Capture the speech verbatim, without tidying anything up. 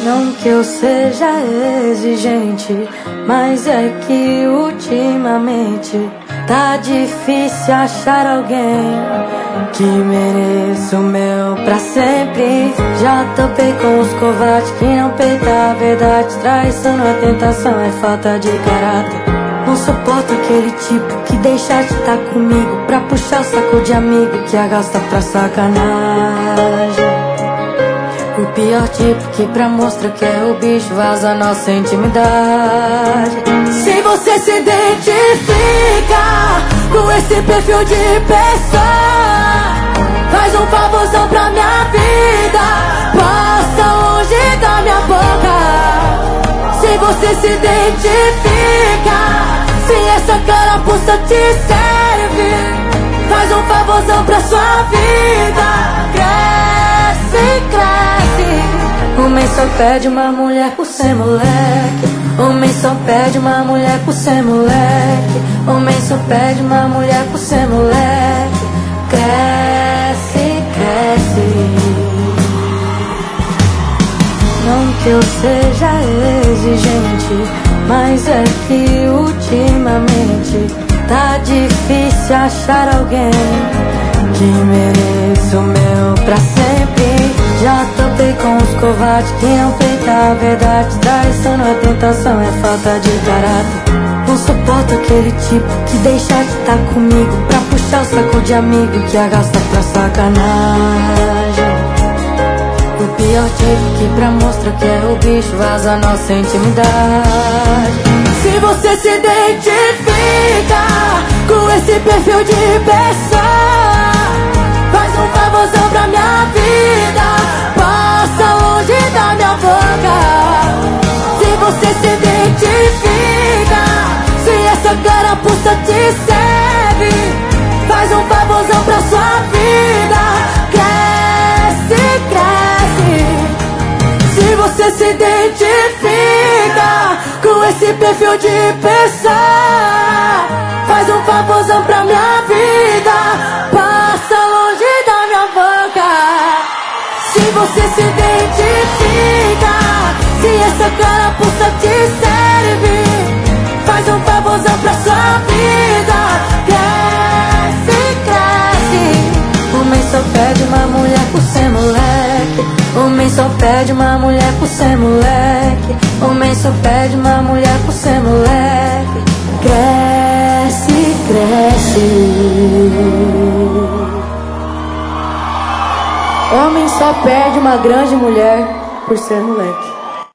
Não que eu seja exigente, mas é que ultimamente tá difícil achar alguém que mereça o meu pra sempre. Já topei com os covardes que não peitam a verdade. Traição não é tentação, é falta de caráter. Não suporto aquele tipo que deixa de estar comigo pra puxar o saco de amigo que agasta pra sacanagem. O pior tipo que pra mostrar que é o bicho vaza nossa intimidade. Se você se identifica com esse perfil de pessoa, faz um favorzão pra minha vida, passa longe da minha boca. Se você se identifica, se essa carapuça te serve, faz um favorzão pra sua vida. Cresce, cresce. Homem só pede uma mulher por ser moleque. Homem só pede uma mulher por ser moleque. Homem só pede uma mulher por ser moleque. Cresce, cresce. Não que eu seja exigente, mas é que ultimamente tá difícil achar alguém que mereça o meu pra sempre. Já topei com os covardes que não peitam a verdade. Traição não é tentação, é falta de caráter. Não suporto aquele tipo que deixa de estar comigo pra puxar o saco de amigo que agasta pra sacanagem. O pior tipo que pra mostrar que é o bicho vaza nossa intimidade. Se você se identifica com esse perfil de pessoa, faz um favorzão pra minha vida, passa longe da minha boca. Se você se identifica, se essa carapuça te serve, faz um favorzão pra sua vida. Cresce, cresce. Se você se identifica com esse perfil de pessoa, faz um favorzão pra minha vida, passa longe da minha boca. Se você se identifica, se essa carapuça te serve, faz um favorzão pra sua vida. Cresce, cresce. Homem só pede uma mulher por ser moleque. Homem só pede uma mulher por ser moleque. Homem só pede uma mulher por ser moleque. Cresce, cresce. Homem só perde uma grande mulher por ser moleque.